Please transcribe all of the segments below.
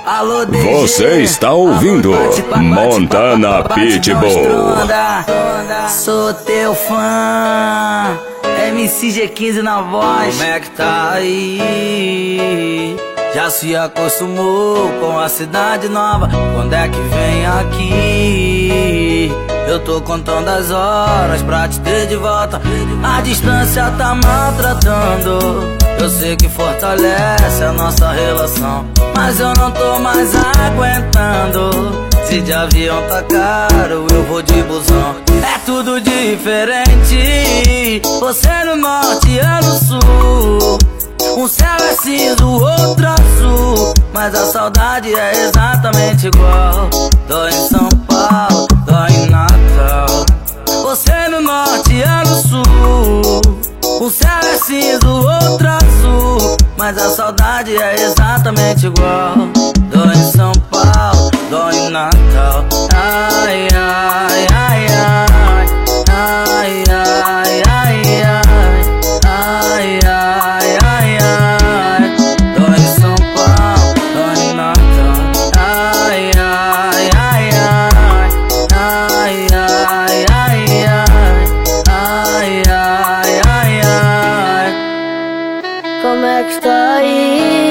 Alô, DG, você está ouvindo Montana Pitbull. Sou teu fã, MC G15 na voz. Como é que tá aí? Já se acostumou com a cidade nova? Quando é que vem aqui? Eu tô contando as horas pra te ter de volta. A distância tá maltratando. Eu sei que fortalece a nossa relação, mas eu não tô mais aguentando. Se de avião tá caro, eu vou de busão. É tudo diferente. Você no norte, eu no sul. Um céu é cinza, o outro azul, mas a saudade é exatamente igual. Dói em São Paulo, dói em Natal. Você no norte, eu no sul. Um céu é cinza, o outro azul, mas a saudade é exatamente igual. Dói em São Paulo, dói em Natal. Ai, ai, ai, ai. Ai, ai, ai, ai. Ai, ai, ai, ai. Dói em São Paulo, dói em Natal. Ai, ai, ai, ai. Ai, ai, ai, ai. Ai, ai, ai, ai. Como é que está aí?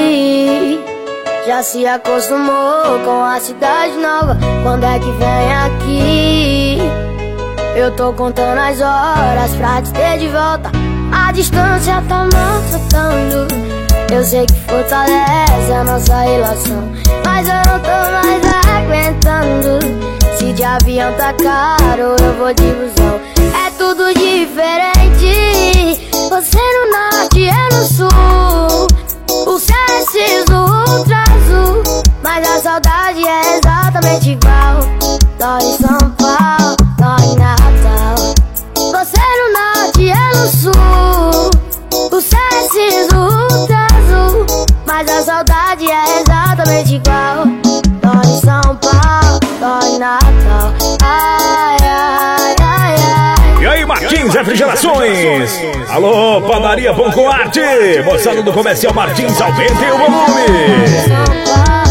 Já se acostumou com a cidade nova? Quando é que vem aqui? Eu tô contando as horas pra te ter de volta. A distância tá maltratando. Eu sei que fortalece a nossa relação, mas eu não tô mais aguentando. Se de avião tá caro, eu vou de busão. É tudo diferente. Você no norte, eu no sul. O céu é cinza, o outro azul, mas a saudade é exatamente igual. Dói em São Paulo, dói em Natal. Você no norte, eu no sul. O céu é cinza, o outro azul, mas a saudade é exatamente igual. Dói em São Paulo, dói em Natal. Ai, ai, ai, ai. E aí, Martins Refrigerações. Alô, Padaria Bom com Arte. Moçada do Comercial Martins, aumentem o volume. São Paulo.